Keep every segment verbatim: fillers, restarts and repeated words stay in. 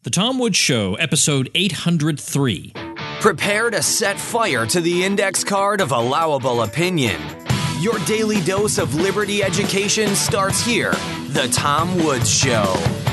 The Tom Woods Show, episode eight hundred three. Prepare to set fire to the index card of allowable opinion. Your daily dose of liberty education starts here. The Tom Woods Show.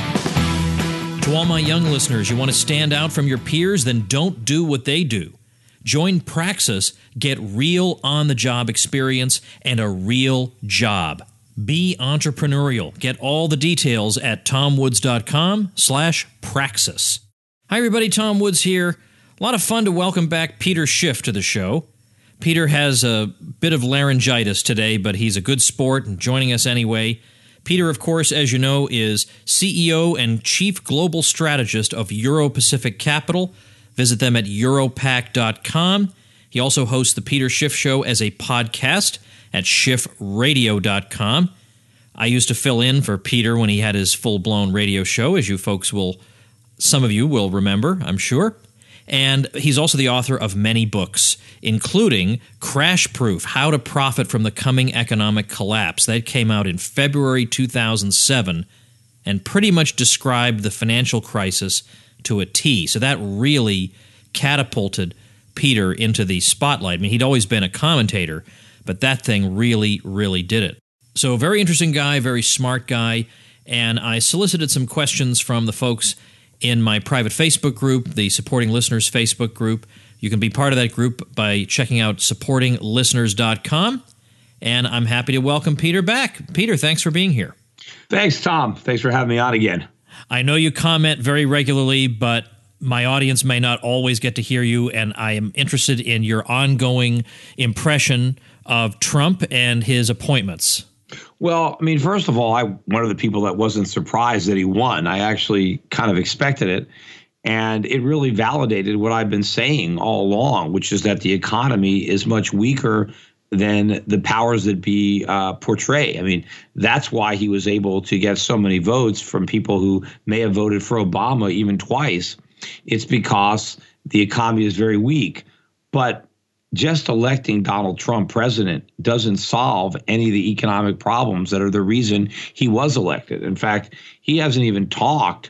To all my young listeners, you want to stand out from your peers? Then don't do what they do. Join Praxis, get real on-the-job experience and a real job. Be entrepreneurial. Get all the details at tomwoods.com slash praxis. Hi, everybody. Tom Woods here. A lot of fun to welcome back Peter Schiff to the show. Peter has a bit of laryngitis today, but he's a good sport and joining us anyway. Peter, of course, as you know, is C E O and Chief Global Strategist of Euro-Pacific Capital. Visit them at europac dot com. He also hosts the Peter Schiff Show as a podcast at schiff radio dot com. I used to fill in for Peter when he had his full-blown radio show, as you folks will, some of you will remember, I'm sure. And he's also the author of many books, including Crash Proof, How to Profit from the Coming Economic Collapse. That came out in February two thousand seven and pretty much described the financial crisis to a T. So that really catapulted Peter into the spotlight. I mean, he'd always been a commentator, but that thing really, really did it. So very interesting guy, very smart guy, and I solicited some questions from the folks in my private Facebook group, the Supporting Listeners Facebook group. You can be part of that group by checking out supporting listeners dot com, and I'm happy to welcome Peter back. Peter, thanks for being here. Thanks, Tom. Thanks for having me on again. I know you comment very regularly, but my audience may not always get to hear you, and I am interested in your ongoing impression of Trump and his appointments. Well, I mean, first of all, I'm one of the people that wasn't surprised that he won. I actually kind of expected it. And it really validated what I've been saying all along, which is that the economy is much weaker than the powers that be uh, portray. I mean, that's why he was able to get so many votes from people who may have voted for Obama even twice. It's because the economy is very weak. But just electing Donald Trump president doesn't solve any of the economic problems that are the reason he was elected. In fact, he hasn't even talked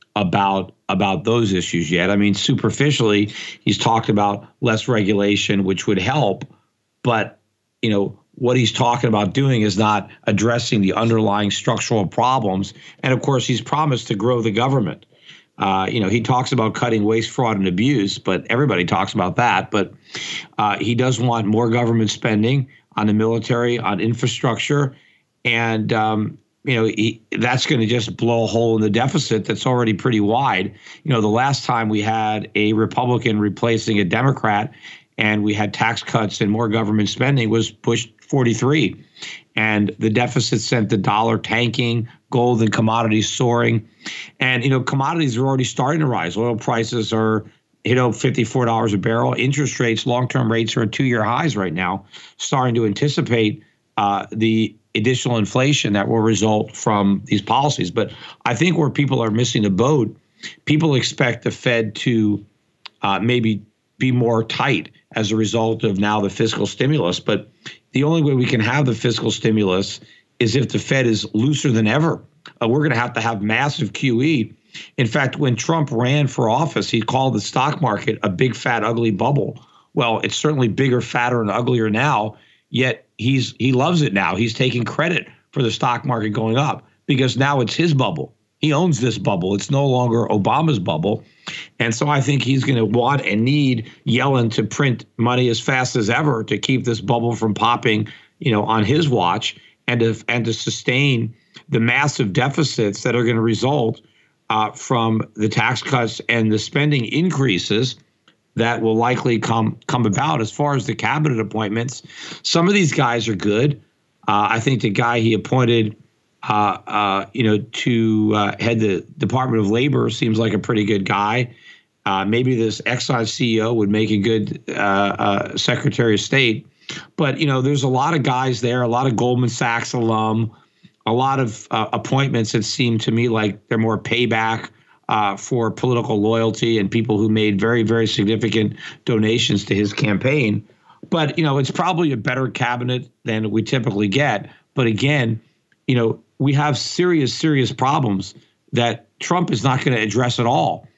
about about those issues yet. I mean, superficially, he's talked about less regulation, which would help. But, you know, what he's talking about doing is not addressing the underlying structural problems. And of course, he's promised to grow the government. Uh, you know, he talks about cutting waste, fraud, and abuse, but everybody talks about that. But uh, he does want more government spending on the military, on infrastructure. And, um, you know, he, that's going to just blow a hole in the deficit that's already pretty wide. You know, the last time we had a Republican replacing a Democrat and we had tax cuts and more government spending was Bush forty-three. And the deficit sent the dollar tanking, gold and commodities soaring. And, you know, commodities are already starting to rise. Oil prices are, you know, fifty-four dollars a barrel. Interest rates, long-term rates are at two-year highs right now, starting to anticipate uh, the additional inflation that will result from these policies. But I think where people are missing the boat, people expect the Fed to uh, maybe be more tight as a result of now the fiscal stimulus. But the only way we can have the fiscal stimulus is if the Fed is looser than ever. Uh, we're going to have to have massive Q E. In fact, when Trump ran for office, he called the stock market a big, fat, ugly bubble. Well, it's certainly bigger, fatter, and uglier now, yet he's he loves it now. He's taking credit for the stock market going up because now it's his bubble. He owns this bubble. It's no longer Obama's bubble. And so I think he's going to want and need Yellen to print money as fast as ever to keep this bubble from popping, you know, on his watch and to, and to sustain the massive deficits that are going to result uh, from the tax cuts and the spending increases that will likely come come about. As far as the cabinet appointments, some of these guys are good. Uh, I think the guy he appointed Uh, uh, you know, to uh, head the Department of Labor seems like a pretty good guy. Uh, maybe this Exxon C E O would make a good uh, uh, Secretary of State. But, you know, there's a lot of guys there, a lot of Goldman Sachs alum, a lot of uh, appointments that seem to me like they're more payback uh, for political loyalty and people who made very, very significant donations to his campaign. But, you know, it's probably a better cabinet than we typically get. But again, you know, we have serious, serious problems that Trump is not going to address at all.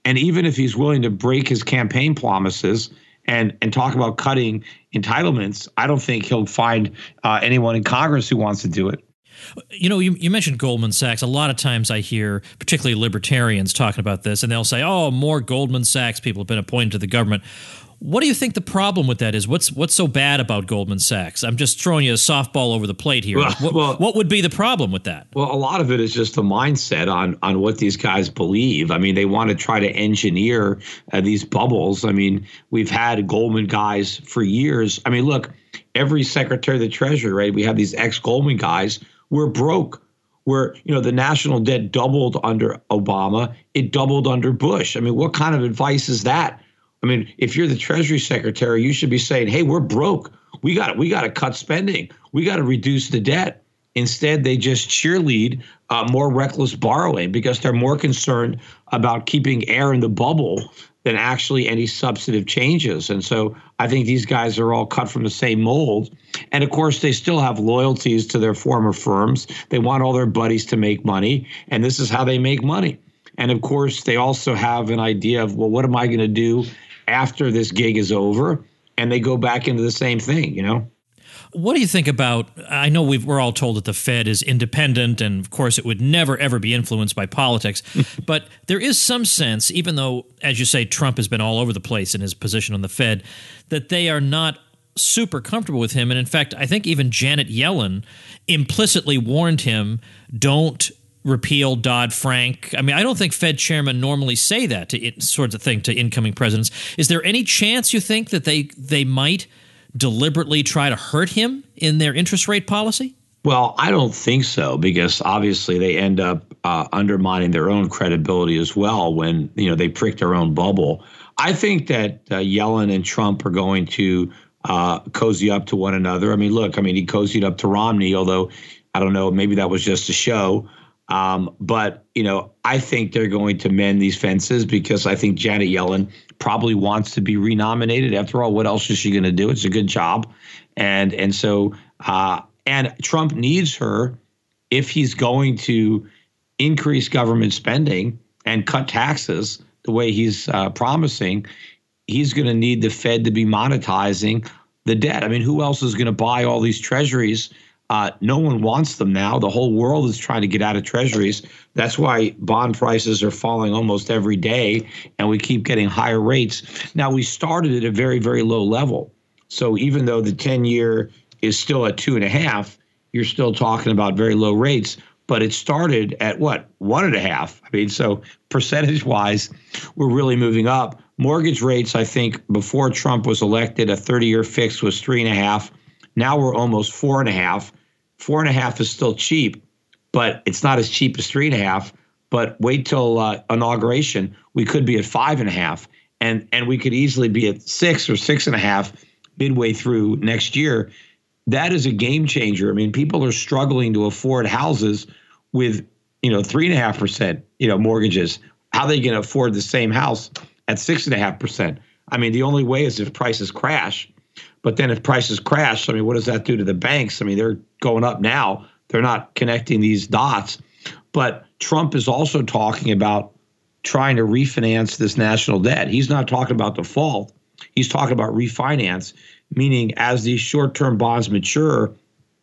And even if he's willing to break his campaign promises and and talk about cutting entitlements, I don't think he'll find uh, anyone in Congress who wants to do it. You know, you, you mentioned Goldman Sachs. A lot of times I hear particularly libertarians talking about this, and they'll say, oh, more Goldman Sachs people have been appointed to the government. What do you think the problem with that is? What's what's so bad about Goldman Sachs? I'm just throwing you a softball over the plate here. Well, what, well, what would be the problem with that? Well, a lot of it is just the mindset on on what these guys believe. I mean, they want to try to engineer uh, these bubbles. I mean, we've had Goldman guys for years. I mean, look, every Secretary of the Treasury, right? We have these ex-Goldman guys. We're broke. We're, you know, the national debt doubled under Obama. It doubled under Bush. I mean, what kind of advice is that? I mean, if you're the Treasury Secretary, you should be saying, hey, we're broke. We got we got to cut spending. We got to reduce the debt. Instead, they just cheerlead uh, more reckless borrowing because they're more concerned about keeping air in the bubble than actually any substantive changes. And so I think these guys are all cut from the same mold. And of course, they still have loyalties to their former firms. They want all their buddies to make money. And this is how they make money. And of course, they also have an idea of, well, what am I going to do after this gig is over? And they go back into the same thing, you know? What do you think about, I know we've, we're all told that the Fed is independent, and of course it would never, ever be influenced by politics, but there is some sense, even though, as you say, Trump has been all over the place in his position on the Fed, that they are not super comfortable with him. And in fact, I think even Janet Yellen implicitly warned him, don't repeal Dodd-Frank. I mean, I don't think Fed chairmen normally say that to it, sorts of thing to incoming presidents. Is there any chance you think that they they might deliberately try to hurt him in their interest rate policy? Well, I don't think so, because obviously they end up uh, undermining their own credibility as well when, you know, they prick their own bubble. I think that uh, Yellen and Trump are going to uh, cozy up to one another. I mean, look, I mean, he cozied up to Romney, although I don't know, maybe that was just a show. Um, but, you know, I think they're going to mend these fences because I think Janet Yellen probably wants to be renominated. After all, what else is she going to do? It's a good job. And and so uh, and Trump needs her if he's going to increase government spending and cut taxes the way he's uh, promising. He's going to need the Fed to be monetizing the debt. I mean, who else is going to buy all these treasuries? Uh, no one wants them now. The whole world is trying to get out of treasuries. That's why bond prices are falling almost every day, and we keep getting higher rates. Now, we started at a very, very low level. So even though the ten-year is still at two and a half, you're still talking about very low rates. But it started at what? One and a half. I mean, so percentage-wise, we're really moving up. Mortgage rates, I think, before Trump was elected, a thirty-year fix was three and a half. Now we're almost four and a half. Four and a half is still cheap, but it's not as cheap as three and a half. But wait till uh, inauguration, we could be at five and a half, and and we could easily be at six or six and a half midway through next year. That is a game changer. I mean, people are struggling to afford houses with, you know, three and a half percent, you know, mortgages. How are they going to afford the same house at six and a half percent? I mean, the only way is if prices crash. But then if prices crash, I mean, what does that do to the banks? I mean, they're going up now. They're not connecting these dots. But Trump is also talking about trying to refinance this national debt. He's not talking about default. He's talking about refinance, meaning as these short-term bonds mature,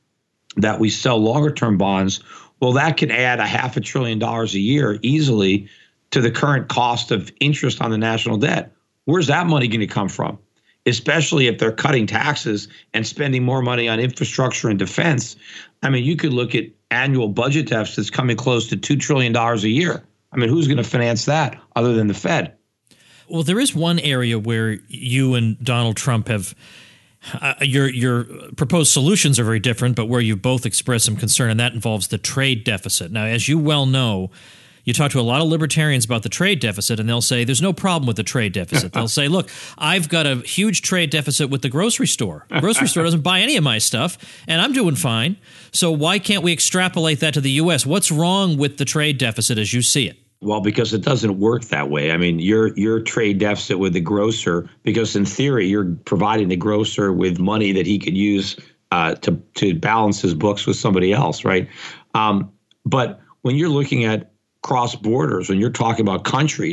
that we sell longer-term bonds. Well, that can add a half a trillion dollars a year easily to the current cost of interest on the national debt. Where's that money going to come from? Especially if they're cutting taxes and spending more money on infrastructure and defense. I mean, you could look at annual budget deficits coming close to two trillion dollars a year. I mean, who's going to finance that other than the Fed? Well, there is one area where you and Donald Trump have uh, your your proposed solutions are very different, but where you've both expressed some concern, and that involves the trade deficit. Now, as you well know, you talk to a lot of libertarians about the trade deficit, and they'll say there's no problem with the trade deficit. They'll say, look, I've got a huge trade deficit with the grocery store. The grocery store doesn't buy any of my stuff, and I'm doing fine. So why can't we extrapolate that to the U S? What's wrong with the trade deficit as you see it? Well, because it doesn't work that way. I mean, your your trade deficit with the grocer, because in theory, you're providing the grocer with money that he could use uh, to, to balance his books with somebody else, right? Um, but when you're looking at cross borders, when you're talking about countries,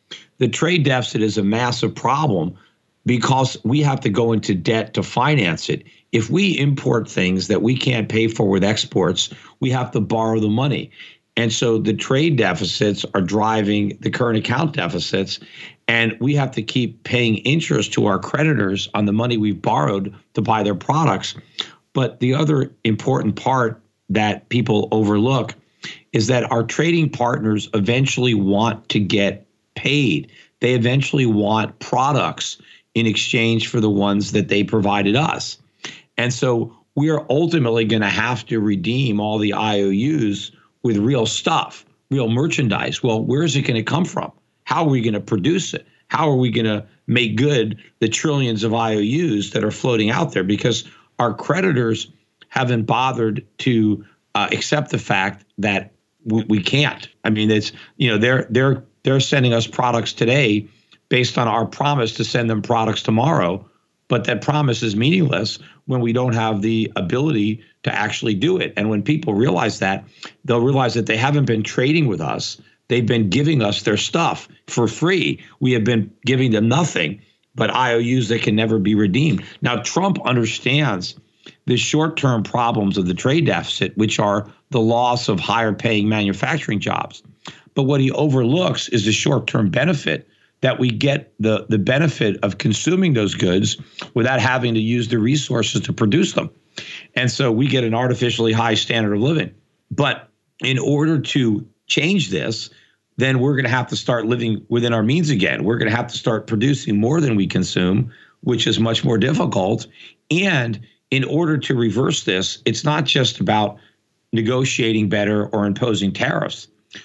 The trade deficit is a massive problem because we have to go into debt to finance it. If we import things that we can't pay for with exports, we have to borrow the money. And so the trade deficits are driving the current account deficits, and we have to keep paying interest to our creditors on the money we've borrowed to buy their products. But the other important part that people overlook is that our trading partners eventually want to get paid. They eventually want products in exchange for the ones that they provided us. And so we are ultimately going to have to redeem all the I O Us with real stuff, real merchandise. Well, where is it going to come from? How are we going to produce it? How are we going to make good the trillions of I O Us that are floating out there? Because our creditors haven't bothered to uh, accept the fact that we, we can't. I mean, it's, you know, they're they're they're sending us products today based on our promise to send them products tomorrow. But that promise is meaningless when we don't have the ability to actually do it. And when people realize that, they'll realize that they haven't been trading with us. They've been giving us their stuff for free. We have been giving them nothing but I O Us that can never be redeemed. Now, Trump understands the short-term problems of the trade deficit, which are the loss of higher-paying manufacturing jobs. But what he overlooks is the short-term benefit that we get the, the benefit of consuming those goods without having to use the resources to produce them. And so we get an artificially high standard of living. But in order to change this, then we're going to have to start living within our means again. We're going to have to start producing more than we consume, which is much more difficult. And in order to reverse this, it's not just about negotiating better or imposing tariffs.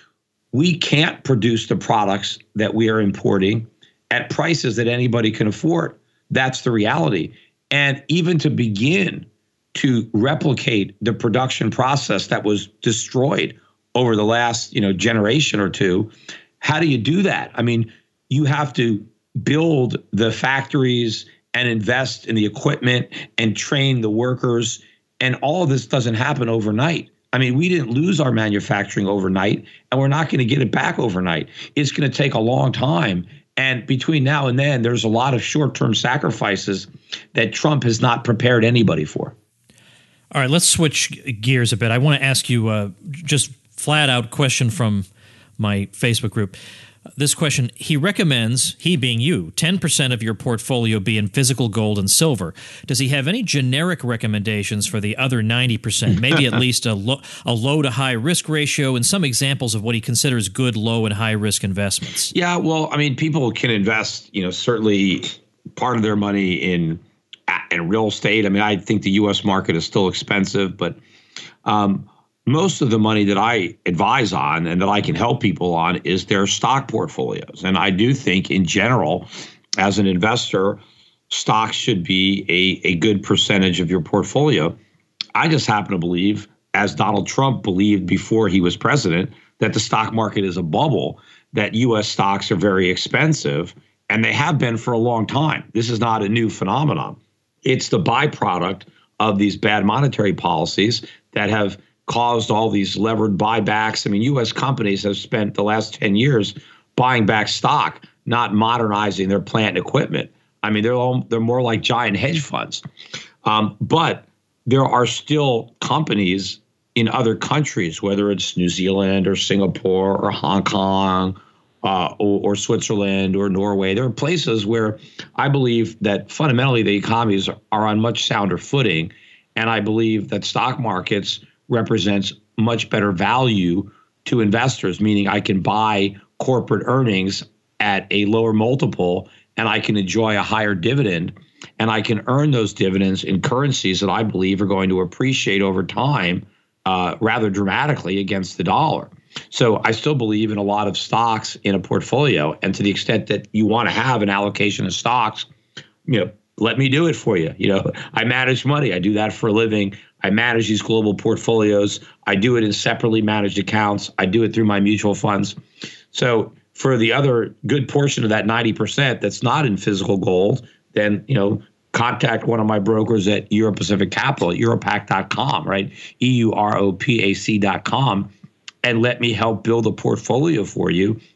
We can't produce the products that we are importing at prices that anybody can afford. That's the reality. And even to begin to replicate the production process that was destroyed over the last, you know, generation or two, how do you do that? I mean, you have to build the factories and invest in the equipment and train the workers. And all of this doesn't happen overnight. I mean, we didn't lose our manufacturing overnight, and we're not going to get it back overnight. It's going to take a long time. And between now and then, there's a lot of short-term sacrifices that Trump has not prepared anybody for. All right, let's switch gears a bit. I want to ask you uh, just flat-out question from my Facebook group. This question, he recommends, he being you, ten percent of your portfolio be in physical gold and silver. Does he have any generic recommendations for the other ninety percent? Maybe at least a, lo- a low to high risk ratio and some examples of what he considers good low and high risk investments. Yeah, well, I mean, people can invest, you know, certainly part of their money in, in real estate. I mean, I think the U S market is still expensive, but um, most of the money that I advise on and that I can help people on is their stock portfolios. And I do think in general, as an investor, stocks should be a, a good percentage of your portfolio. I just happen to believe, as Donald Trump believed before he was president, that the stock market is a bubble, that U S stocks are very expensive, and they have been for a long time. This is not a new phenomenon. It's the byproduct of these bad monetary policies that have caused all these levered buybacks. I mean, U S companies have spent the last ten years buying back stock, not modernizing their plant and equipment. I mean, they're all, they're more like giant hedge funds. Um, but there are still companies in other countries, whether it's New Zealand or Singapore or Hong Kong uh, or, or Switzerland or Norway. There are places where I believe that fundamentally the economies are on much sounder footing. And I believe that stock markets represents much better value to investors, meaning I can buy corporate earnings at a lower multiple and I can enjoy a higher dividend, and I can earn those dividends in currencies that I believe are going to appreciate over time uh, rather dramatically against the dollar. So I still believe in a lot of stocks in a portfolio, and to the extent that you want to have an allocation of stocks, you know, let me do it for you. You know, I manage money. I do that for a living. I manage these global portfolios. I do it in separately managed accounts. I do it through my mutual funds. So for the other good portion of that ninety percent that's not in physical gold, then, you know, contact one of my brokers at Euro Pacific Capital at europac dot com, right? E U R O P A C dot com, and let me help build a portfolio for you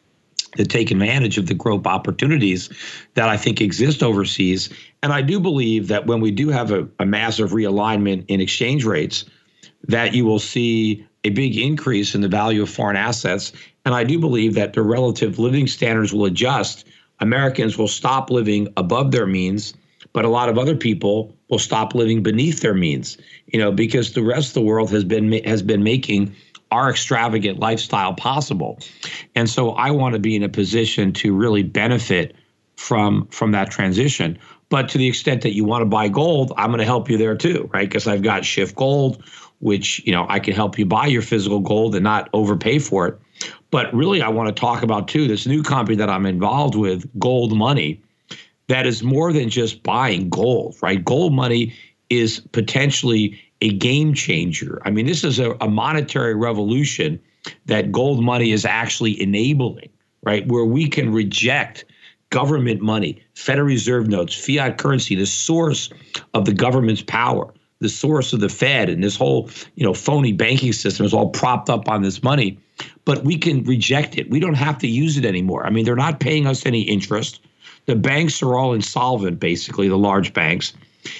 to take advantage of the growth opportunities that I think exist overseas. And I do believe that when we do have a, a massive realignment in exchange rates, that you will see a big increase in the value of foreign assets. And I do believe that the relative living standards will adjust. Americans will stop living above their means, but a lot of other people will stop living beneath their means, you know, because the rest of the world has been has been making our extravagant lifestyle possible. And so I want to be in a position to really benefit from from that transition. But to the extent that you want to buy gold, I'm going to help you there too, right? Because I've got Shift Gold, which, you know, I can help you buy your physical gold and not overpay for it. But really, I want to talk about too, this new company that I'm involved with, Gold Money, that is more than just buying gold, right? Gold Money is potentially a game changer. I mean, this is a, a monetary revolution that Gold Money is actually enabling, right? Where we can reject government money, Federal Reserve notes, fiat currency, the source of the government's power, the source of the Fed, and this whole, you know, phony banking system is all propped up on this money. But we can reject it. We don't have to use it anymore. I mean, they're not paying us any interest. The banks are all insolvent, basically, the large banks.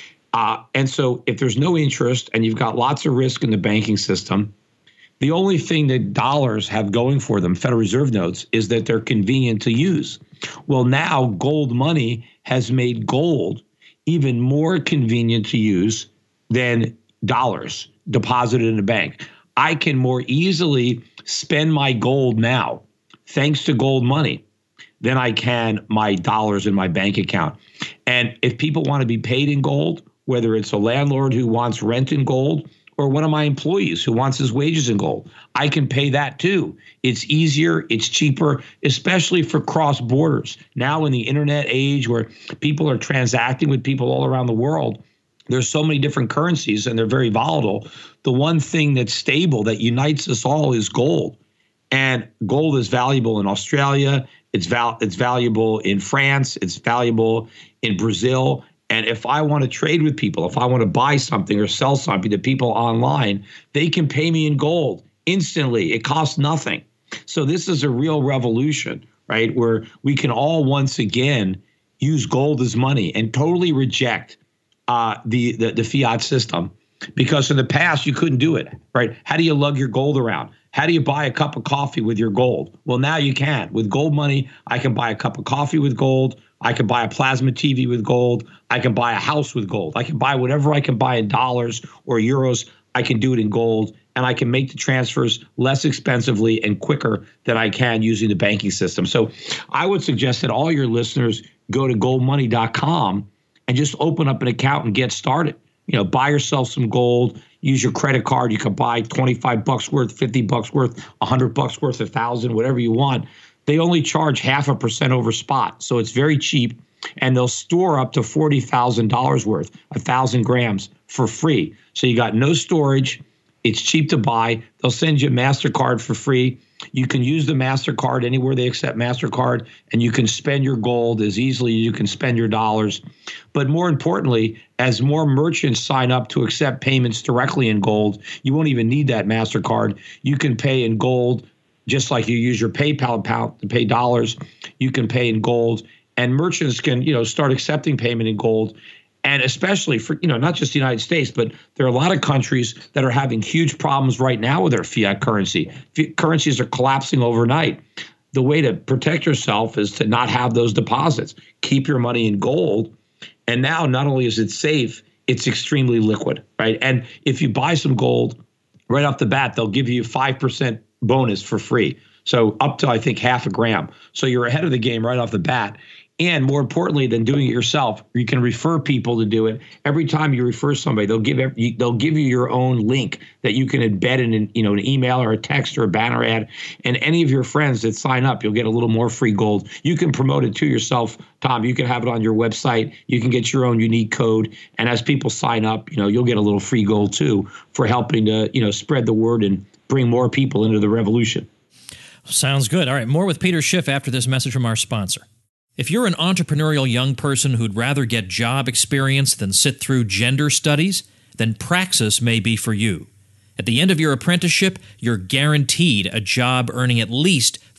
Uh, and so if there's no interest and you've got lots of risk in the banking system, the only thing that dollars have going for them, Federal Reserve notes, is that they're convenient to use. Well, now Gold Money has made gold even more convenient to use than dollars deposited in a bank. I can more easily spend my gold now, thanks to Gold Money, than I can my dollars in my bank account. And if people want to be paid in gold, whether it's a landlord who wants rent in gold or one of my employees who wants his wages in gold, I can pay that too. It's easier, it's cheaper, especially for cross borders. Now in the internet age where people are transacting with people all around the world, there's so many different currencies and they're very volatile. The one thing that's stable that unites us all is gold. And gold is valuable in Australia. It's val- it's valuable in France. It's valuable in Brazil. And if I want to trade with people, if I want to buy something or sell something to people online, they can pay me in gold instantly. It costs nothing. So this is a real revolution, right? Where we can all once again use gold as money and totally reject uh, the, the the fiat system. Because in the past, you couldn't do it, right? How do you lug your gold around? How do you buy a cup of coffee with your gold? Well, now you can. With Gold Money, I can buy a cup of coffee with gold. I can buy a plasma T V with gold. I can buy a house with gold. I can buy whatever I can buy in dollars or euros. I can do it in gold. And I can make the transfers less expensively and quicker than I can using the banking system. So I would suggest that all your listeners go to gold money dot com and just open up an account and get started. You know, buy yourself some gold, use your credit card. You can buy twenty-five bucks worth, fifty bucks worth, one hundred bucks worth, a thousand, whatever you want. They only charge half a percent over spot. So it's very cheap. And they'll store up to forty thousand dollars worth, one thousand grams for free. So you got no storage. It's cheap to buy. They'll send you a MasterCard for free. You can use the MasterCard anywhere they accept MasterCard, and you can spend your gold as easily as you can spend your dollars. But more importantly, as more merchants sign up to accept payments directly in gold, you won't even need that MasterCard. You can pay in gold just like you use your PayPal account to pay dollars. You can pay in gold, and merchants can, you know, start accepting payment in gold. And especially for, you know, not just the United States, but there are a lot of countries that are having huge problems right now with their fiat currency. F- currencies are collapsing overnight. The way to protect yourself is to not have those deposits. Keep your money in gold. And now not only is it safe, it's extremely liquid, right? And if you buy some gold right off the bat, they'll give you five percent bonus for free. So up to, I think, half a gram. So you're ahead of the game right off the bat. And more importantly than doing it yourself, you can refer people to do it. Every time you refer somebody, they'll give they'll give you your own link that you can embed in an, you know, an email or a text or a banner ad. And any of your friends that sign up, you'll get a little more free gold. You can promote it to yourself, Tom. You can have it on your website. You can get your own unique code. And as people sign up, you know, you'll get a little free gold too for helping to, you know, spread the word and bring more people into the revolution. Sounds good. All right, more with Peter Schiff after this message from our sponsor. If you're an entrepreneurial young person who'd rather get job experience than sit through gender studies, then Praxis may be for you. At the end of your apprenticeship, you're guaranteed a job earning at least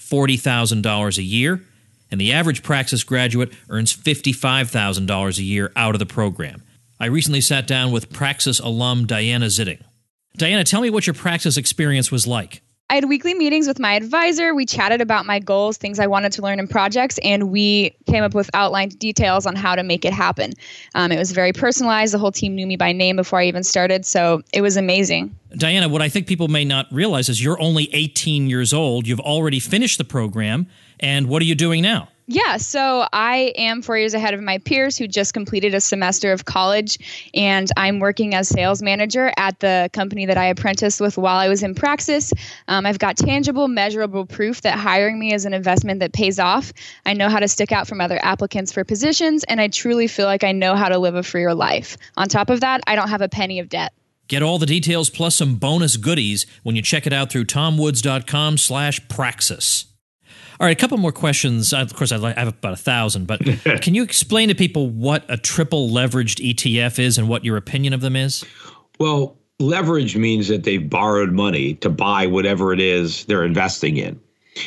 forty thousand dollars a year, and the average Praxis graduate earns fifty-five thousand dollars a year out of the program. I recently sat down with Praxis alum Diana Zitting. Diana, tell me what your Praxis experience was like. I had weekly meetings with my advisor. We chatted about my goals, things I wanted to learn in projects, and we came up with outlined details on how to make it happen. Um, it was very personalized. The whole team knew me by name before I even started, so it was amazing. Diana, what I think people may not realize is you're only eighteen years old. You've already finished the program, and what are you doing now? Yeah, so I am four years ahead of my peers who just completed a semester of college, and I'm working as sales manager at the company that I apprenticed with while I was in Praxis. Um, I've got tangible, measurable proof that hiring me is an investment that pays off. I know how to stick out from other applicants for positions, and I truly feel like I know how to live a freer life. On top of that, I don't have a penny of debt. Get all the details plus some bonus goodies when you check it out through tomwoods.com slash praxis. All right, a couple more questions. Of course, I have about a thousand, but can you explain to people what a triple leveraged E T F is and what your opinion of them is? Well, leverage means that they've borrowed money to buy whatever it is they're investing in.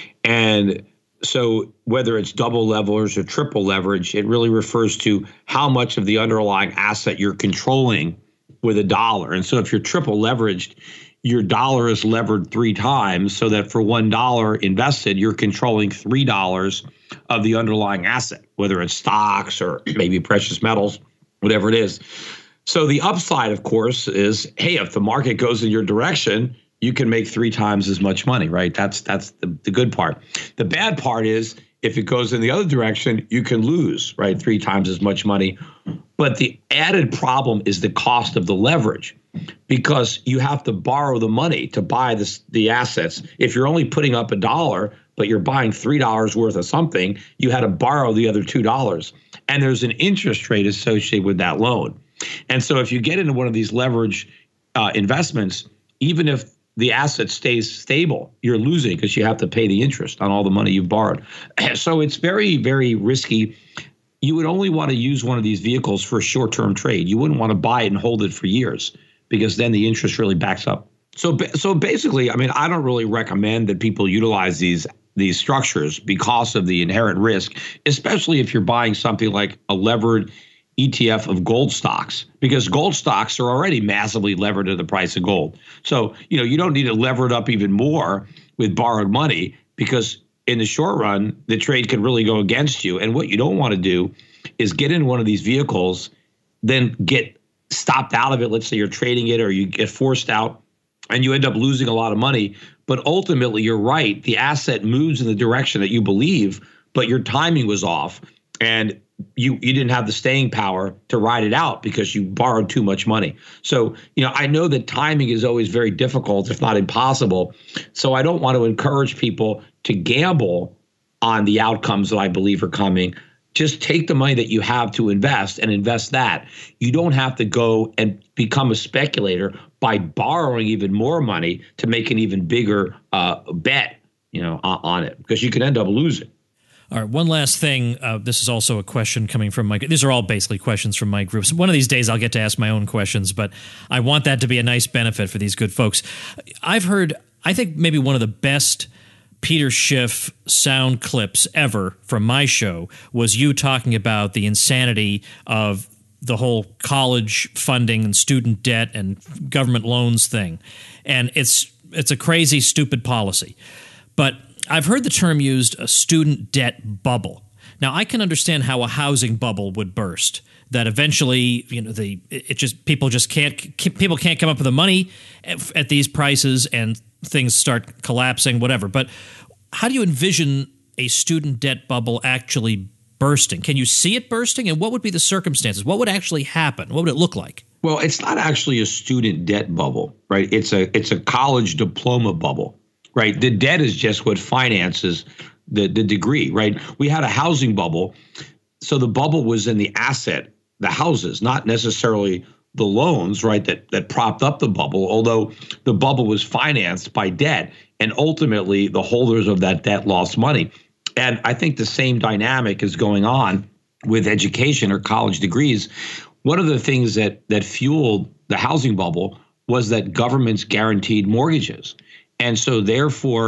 And so whether it's double leverage or triple leverage, it really refers to how much of the underlying asset you're controlling with a dollar. And so if you're triple leveraged, your dollar is levered three times so that for one dollar invested, you're controlling three dollars of the underlying asset, whether it's stocks or maybe precious metals, whatever it is. So the upside, of course, is, hey, if the market goes in your direction, you can make three times as much money, right? That's that's the, the good part. The bad part is if it goes in the other direction, you can lose, right? Three times as much money. But the added problem is the cost of the leverage, because you have to borrow the money to buy this, the assets. If you're only putting up a dollar, but you're buying three dollars worth of something, you had to borrow the other two dollars. And there's an interest rate associated with that loan. And so if you get into one of these leverage uh, investments, even if the asset stays stable, you're losing because you have to pay the interest on all the money you've borrowed. So it's very, very risky. You would only want to use one of these vehicles for a short-term trade. You wouldn't want to buy it and hold it for years, because then the interest really backs up. So so basically, I mean, I don't really recommend that people utilize these these structures because of the inherent risk, especially if you're buying something like a levered E T F of gold stocks, because gold stocks are already massively levered to the price of gold. So, you know, you don't need to lever it up even more with borrowed money, because in the short run, the trade could really go against you. And what you don't want to do is get in one of these vehicles, then get stopped out of it. Let's say you're trading it or you get forced out and you end up losing a lot of money. But ultimately, you're right. The asset moves in the direction that you believe, but your timing was off and you you didn't have the staying power to ride it out because you borrowed too much money. So, you know, I know that timing is always very difficult, if not impossible. So I don't want to encourage people to gamble on the outcomes that I believe are coming. Just take the money that you have to invest and invest that. You don't have to go and become a speculator by borrowing even more money to make an even bigger uh, bet, you know, on, on it, because you can end up losing. All right, one last thing. Uh, this is also a question coming from my – these are all basically questions from my groups. One of these days I'll get to ask my own questions, but I want that to be a nice benefit for these good folks. I've heard – I think maybe one of the best Peter Schiff sound clips ever from my show was you talking about the insanity of the whole college funding and student debt and government loans thing. And it's it's a crazy, stupid policy. But – I've heard the term used, a student debt bubble. Now, I can understand how a housing bubble would burst, that eventually, you know, the it just people just can't people can't come up with the money at, at these prices and things start collapsing, whatever. But how do you envision a student debt bubble actually bursting? Can you see it bursting? And what would be the circumstances? What would actually happen? What would it look like? Well, it's not actually a student debt bubble, right? It's a it's a college diploma bubble. Right. The debt is just what finances the, the degree. Right. We had a housing bubble. So the bubble was in the asset, the houses, not necessarily the loans. Right. That that propped up the bubble, although the bubble was financed by debt. And ultimately, the holders of that debt lost money. And I think the same dynamic is going on with education or college degrees. One of the things that that fueled the housing bubble was that governments guaranteed mortgages. And so therefore,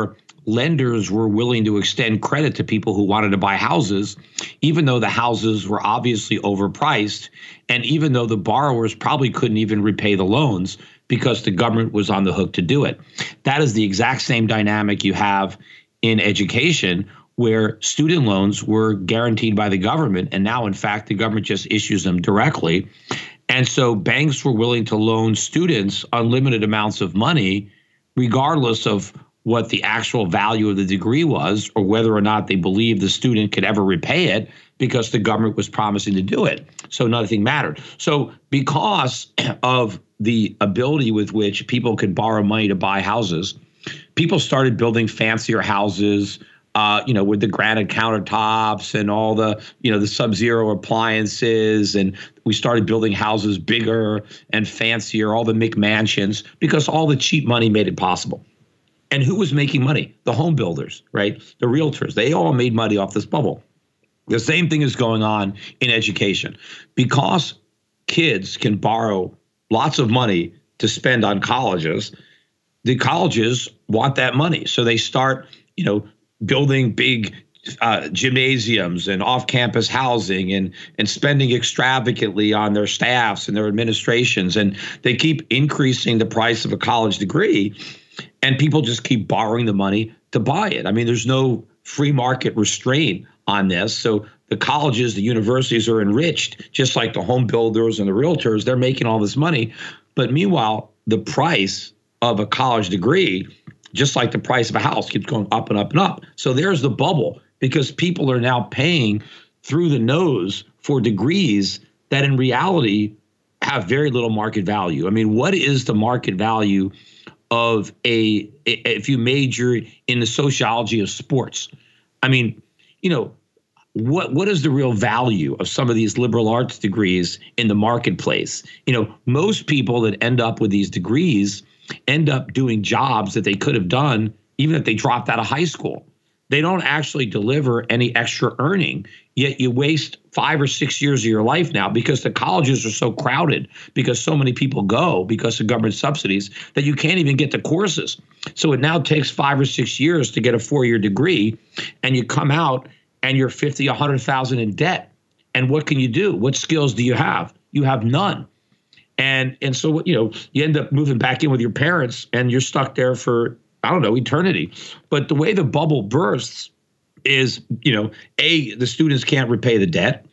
lenders were willing to extend credit to people who wanted to buy houses, even though the houses were obviously overpriced, and even though the borrowers probably couldn't even repay the loans because the government was on the hook to do it. That is the exact same dynamic you have in education, where student loans were guaranteed by the government, and now, in fact, the government just issues them directly. And so banks were willing to loan students unlimited amounts of money, regardless of what the actual value of the degree was or whether or not they believed the student could ever repay it, because the government was promising to do it. So nothing mattered. So because of the ability with which people could borrow money to buy houses, people started building fancier houses, uh, you know, with the granite countertops and all the, you know, the Sub-Zero appliances. And we started building houses bigger and fancier, all the McMansions, because all the cheap money made it possible. And who was making money? The home builders, right? The realtors. They all made money off this bubble. The same thing is going on in education. Because kids can borrow lots of money to spend on colleges, the colleges want that money. So they start, you know, building big uh, gymnasiums and off-campus housing and and spending extravagantly on their staffs and their administrations. And they keep increasing the price of a college degree, and people just keep borrowing the money to buy it. I mean, there's no free market restraint on this. So the colleges, the universities are enriched, just like the home builders and the realtors. They're making all this money. But meanwhile, the price of a college degree, just like the price of a house, keeps going up and up and up. So there's the bubble, because people are now paying through the nose for degrees that in reality have very little market value. I mean, what is the market value of a, if you major in the sociology of sports? I mean, you know, what what is the real value of some of these liberal arts degrees in the marketplace? You know, most people that end up with these degrees end up doing jobs that they could have done even if they dropped out of high school. They don't actually deliver any extra earning, yet you waste five or six years of your life now because the colleges are so crowded, because so many people go because of government subsidies, that you can't even get the courses. So it now takes five or six years to get a four-year degree, and you come out and you're fifty, a hundred thousand in debt. And what can you do? What skills do you have? You have none. And and so, you know, you end up moving back in with your parents, and you're stuck there for, I don't know, eternity. But the way the bubble bursts is, you know, A, the students can't repay the debt,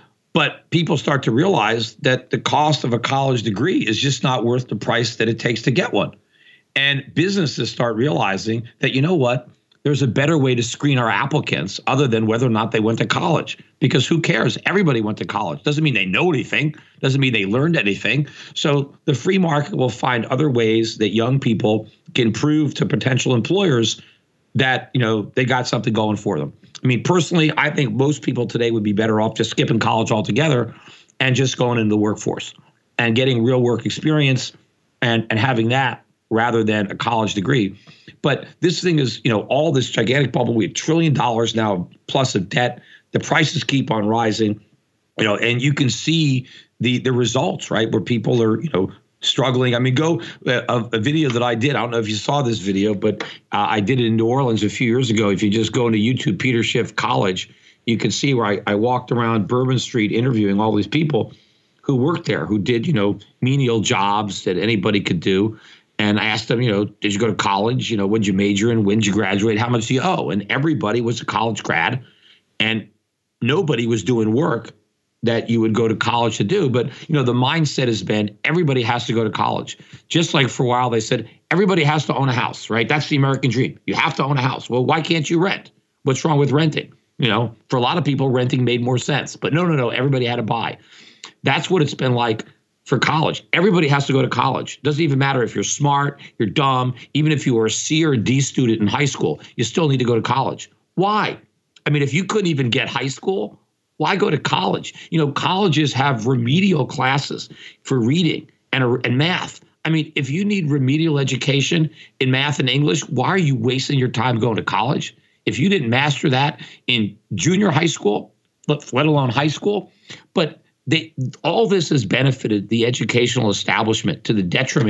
but people start to realize that the cost of a college degree is just not worth the price that it takes to get one. And businesses start realizing that, you know what, there's a better way to screen our applicants other than whether or not they went to college. Because who cares? Everybody went to college. Doesn't mean they know anything. Doesn't mean they learned anything. So the free market will find other ways that young people can prove to potential employers that, you know, they got something going for them. I mean, personally, I think most people today would be better off just skipping college altogether and just going into the workforce and getting real work experience and, and having that rather than a college degree. But this thing is, you know, all this gigantic bubble. We have a trillion dollars now plus of debt. The prices keep on rising, you know, and you can see the the results, right, where people are, you know, struggling. I mean, go uh, a, a video that I did. I don't know if you saw this video, but uh, I did it in New Orleans a few years ago. If you just go into YouTube, Peter Schiff College, you can see where I, I walked around Bourbon Street interviewing all these people who worked there, who did, you know, menial jobs that anybody could do. And I asked them, you know, did you go to college? You know, what'd you major in? When did you graduate? How much do you owe? And everybody was a college grad, and nobody was doing work that you would go to college to do. But, you know, the mindset has been everybody has to go to college. Just like for a while they said everybody has to own a house, right? That's the American dream. You have to own a house. Well, why can't you rent? What's wrong with renting? You know, for a lot of people, renting made more sense. But no, no, no, everybody had to buy. That's what it's been like for college. Everybody has to go to college. Doesn't even matter if you're smart, you're dumb, even if you were a C or a D student in high school, you still need to go to college. Why? I mean, if you couldn't even get high school, why go to college? You know, colleges have remedial classes for reading and, and math. I mean, if you need remedial education in math and English, why are you wasting your time going to college? If you didn't master that in junior high school, let, let alone high school, but They, all this has benefited the educational establishment to the detriment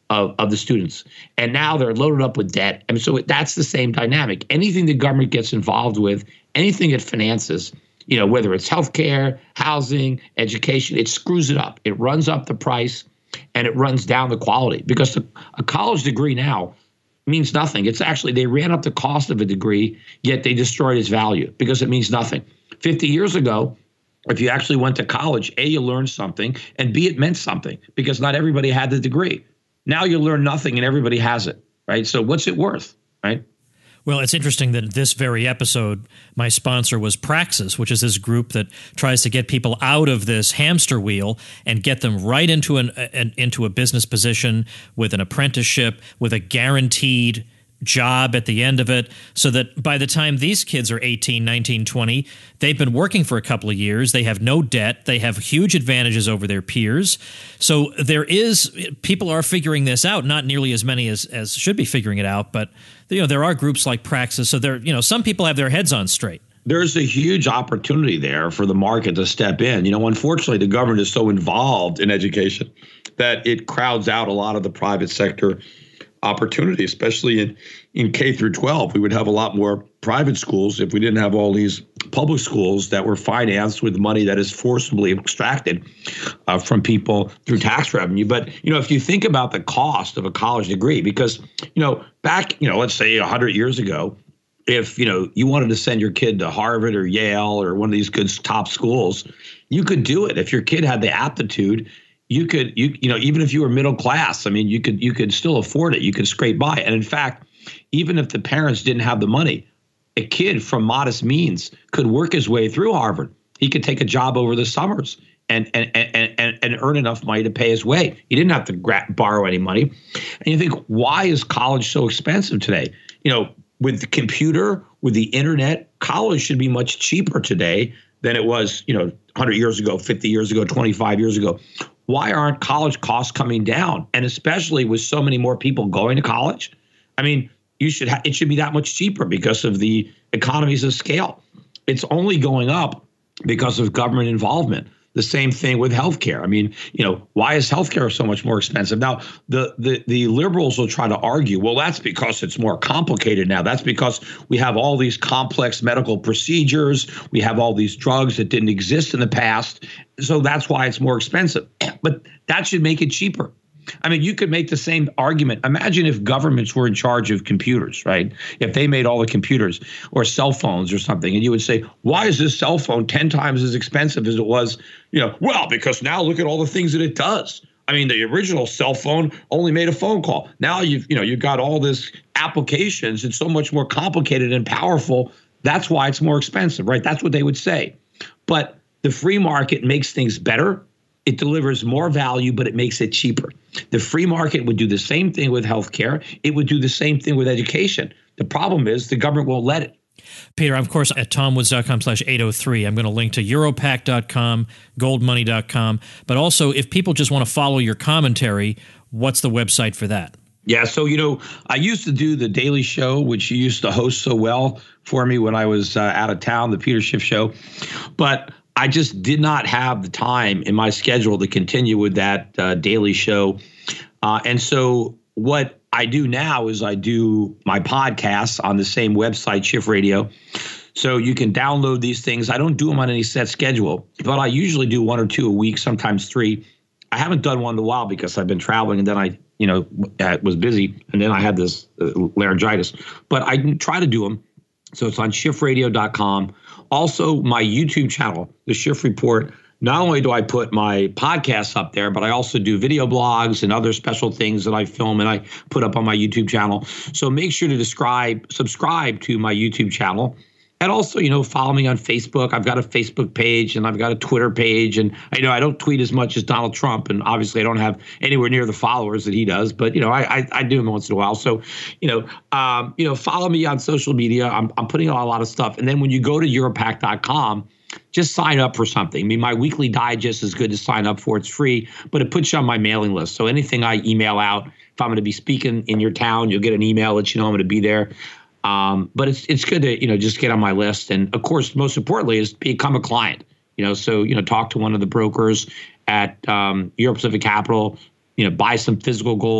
of, of the students. And now they're loaded up with debt. And so that's the same dynamic. Anything the government gets involved with, anything it finances, you know, whether it's healthcare, housing, education, it screws it up. It runs up the price and it runs down the quality, because the, a college degree now means nothing. It's actually, they ran up the cost of a degree, yet they destroyed its value because it means nothing. fifty years ago, if you actually went to college, A, you learned something, and B, it meant something because not everybody had the degree. Now you learn nothing and everybody has it, right? So what's it worth, right? Well, it's interesting that this very episode, my sponsor was Praxis, which is this group that tries to get people out of this hamster wheel and get them right into an, an into a business position with an apprenticeship, with a guaranteed job at the end of it, so that by the time these kids are eighteen, nineteen, twenty, they've been working for a couple of years, they have no debt, they have huge advantages over their peers. So there is, people are figuring this out, not nearly as many as, as should be figuring it out, but you know, there are groups like Praxis, so there, you know, some people have their heads on straight. There's a huge opportunity there for the market to step in. You know, unfortunately, the government is so involved in education that it crowds out a lot of the private sector opportunity, especially in, in K through twelve. We would have a lot more private schools if we didn't have all these public schools that were financed with money that is forcibly extracted uh, from people through tax revenue. But, you know, if you think about the cost of a college degree, because, you know, back, you know, let's say one hundred years ago, if, you know, you wanted to send your kid to Harvard or Yale or one of these good top schools, you could do it. If your kid had the aptitude, you could, you you know, even if you were middle class, I mean, you could you could still afford it. You could scrape by. And in fact, even if the parents didn't have the money, a kid from modest means could work his way through Harvard. He could take a job over the summers and and and and, and earn enough money to pay his way. He didn't have to gra- borrow any money. And you think, why is college so expensive today? You know, with the computer, with the internet, college should be much cheaper today than it was, you know, one hundred years ago, fifty years ago, twenty-five years ago. Why aren't college costs coming down? And especially with so many more people going to college, I mean, you should ha- it should be that much cheaper because of the economies of scale. It's only going up because of government involvement. The same thing with healthcare. I mean, you know, why is healthcare so much more expensive? Now, the, the the liberals will try to argue, well, that's because it's more complicated now. That's because we have all these complex medical procedures. We have all these drugs that didn't exist in the past. So that's why it's more expensive. But that should make it cheaper. I mean, you could make the same argument. Imagine if governments were in charge of computers, right? If they made all the computers or cell phones or something, and you would say, why is this cell phone ten times as expensive as it was? You know, well, because now look at all the things that it does. I mean, the original cell phone only made a phone call. Now you've, you know, you've got all this applications. It's so much more complicated and powerful. That's why it's more expensive, right? That's what they would say. But the free market makes things better. It delivers more value, but it makes it cheaper. The free market would do the same thing with healthcare. It would do the same thing with education. The problem is the government won't let it. Peter, of course, at tomwoods.com slash 803, I'm going to link to Europac dot com, goldmoney dot com. But also, if people just want to follow your commentary, what's the website for that? Yeah, so, you know, I used to do the Daily Show, which you used to host so well for me when I was uh, out of town, the Peter Schiff Show. But I just did not have the time in my schedule to continue with that uh, daily show. Uh, and so what I do now is I do my podcasts on the same website, Schiff Radio. So you can download these things. I don't do them on any set schedule, but I usually do one or two a week, sometimes three. I haven't done one in a while because I've been traveling and then I, you know, was busy and then I had this uh, laryngitis. But I try to do them. So it's on Schiff Radio dot com. Also, my YouTube channel, The Schiff Report. Not only do I put my podcasts up there, but I also do video blogs and other special things that I film and I put up on my YouTube channel. So make sure to describe, subscribe to my YouTube channel. And also, you know, follow me on Facebook. I've got a Facebook page and I've got a Twitter page. And I know I don't tweet as much as Donald Trump. And obviously, I don't have anywhere near the followers that he does. But, you know, I I, I do them once in a while. So, you know, um, you know, follow me on social media. I'm, I'm putting out a lot of stuff. And then when you go to Europac dot com, just sign up for something. I mean, my weekly digest is good to sign up for. It's free, but it puts you on my mailing list. So anything I email out, if I'm going to be speaking in your town, you'll get an email that you know I'm going to be there. Um, but it's it's good to, you know, just get on my list. And of course, most importantly is become a client, you know, so, you know, talk to one of the brokers at um, Euro Pacific Capital, you know, buy some physical gold,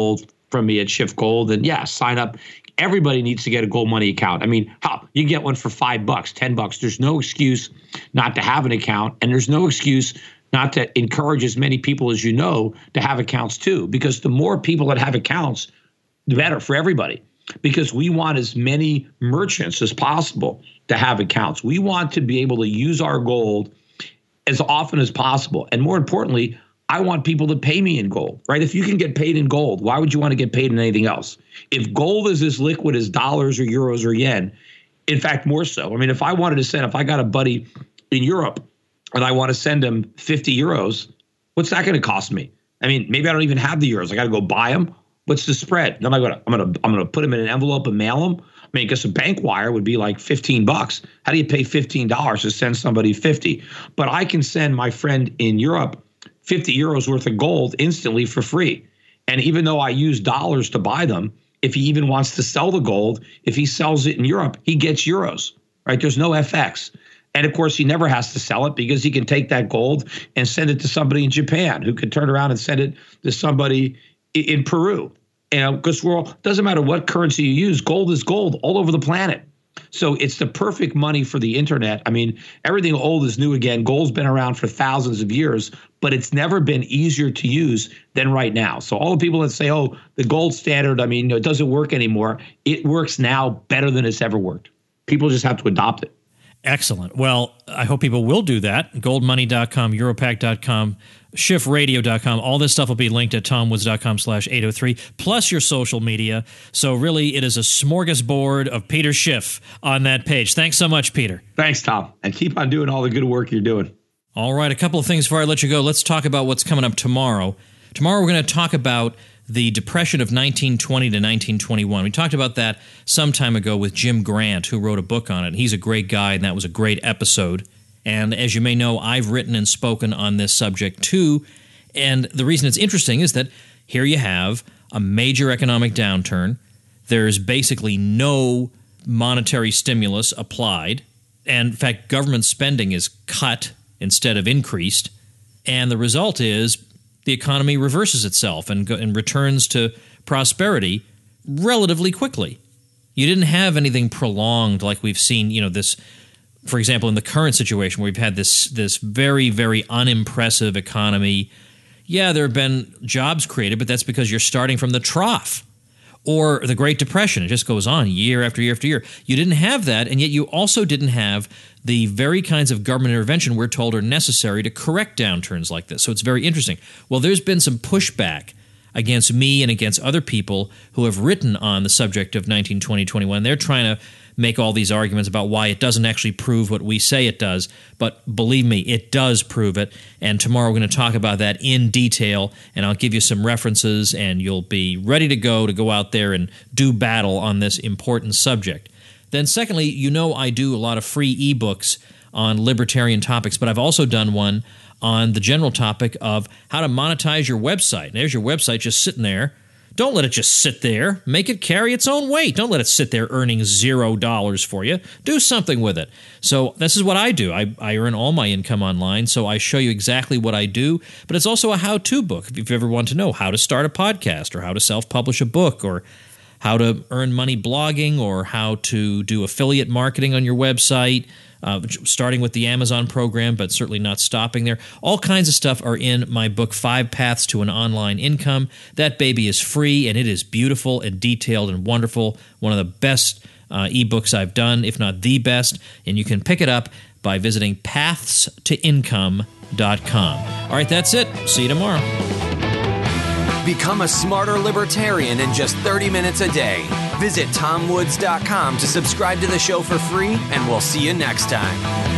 from me at Shift Gold. And yeah, sign up. Everybody needs to get a Gold Money account. I mean, how you can get one for five bucks, ten bucks. There's no excuse not to have an account, and there's no excuse not to encourage as many people as you know to have accounts too. Because the more people that have accounts, the better for everybody. Because we want as many merchants as possible to have accounts. We want to be able to use our gold as often as possible, and more importantly, I want people to pay me in gold, right? If you can get paid in gold, why would you want to get paid in anything else? If gold is as liquid as dollars or euros or yen, in fact, more so. I mean, if I wanted to send, if I got a buddy in Europe and I want to send him fifty euros, what's that going to cost me? I mean, maybe I don't even have the euros. I got to go buy them. What's the spread? Then I got I'm going to I'm going to put them in an envelope and mail them. I mean, because a bank wire would be like fifteen bucks. How do you pay fifteen dollars to send somebody fifty? But I can send my friend in Europe fifty euros worth of gold instantly for free. And even though I use dollars to buy them, if he even wants to sell the gold, if he sells it in Europe, he gets euros, right? There's no F X. And of course, he never has to sell it because he can take that gold and send it to somebody in Japan who can turn around and send it to somebody in Peru. And because we're all, doesn't matter what currency you use, gold is gold all over the planet. So it's the perfect money for the internet. I mean, everything old is new again. Gold's been around for thousands of years, but it's never been easier to use than right now. So all the people that say, oh, the gold standard, I mean, it doesn't work anymore. It works now better than it's ever worked. People just have to adopt it. Excellent. Well, I hope people will do that. gold money dot com, Europac dot com, shift radio dot com. All this stuff will be linked at tom woods dot com slash eight oh three, plus your social media. So really, it is a smorgasbord of Peter Schiff on that page. Thanks so much, Peter. Thanks, Tom. And keep on doing all the good work you're doing. All right, a couple of things before I let you go. Let's talk about what's coming up tomorrow. Tomorrow we're going to talk about the Depression of nineteen twenty to nineteen twenty-one. We talked about that some time ago with Jim Grant, who wrote a book on it. He's a great guy, and that was a great episode. And as you may know, I've written and spoken on this subject too. And the reason it's interesting is that here you have a major economic downturn. There's basically no monetary stimulus applied. And in fact, government spending is cut instead of increased. And the result is the economy reverses itself and, go, and returns to prosperity relatively quickly. You didn't have anything prolonged like we've seen, you know, this, for example, in the current situation where we've had this this very, very unimpressive economy. Yeah, there have been jobs created, but that's because you're starting from the trough. Or the Great Depression, it just goes on year after year after year. You didn't have that, and yet you also didn't have the very kinds of government intervention we're told are necessary to correct downturns like this. So it's very interesting. Well, there's been some pushback against me and against other people who have written on the subject of nineteen twenty, twenty-one. They're trying to make all these arguments about why it doesn't actually prove what we say it does. But believe me, it does prove it. And tomorrow we're going to talk about that in detail, and I'll give you some references, and you'll be ready to go to go out there and do battle on this important subject. Then secondly, you know I do a lot of free ebooks on libertarian topics, but I've also done one on the general topic of how to monetize your website. There's your website just sitting there. Don't let it just sit there. Make it carry its own weight. Don't let it sit there earning zero dollars for you. Do something with it. So this is what I do. I, I earn all my income online, so I show you exactly what I do. But it's also a how-to book if you ever want to know how to start a podcast or how to self-publish a book or how to earn money blogging or how to do affiliate marketing on your website, uh, starting with the Amazon program, but certainly not stopping there. All kinds of stuff are in my book, Five Paths to an Online Income. That baby is free, and it is beautiful and detailed and wonderful. One of the best uh, ebooks I've done, if not the best, and you can pick it up by visiting paths to income dot com. All right, that's it. See you tomorrow. Become a smarter libertarian in just thirty minutes a day. Visit tom woods dot com to subscribe to the show for free, and we'll see you next time.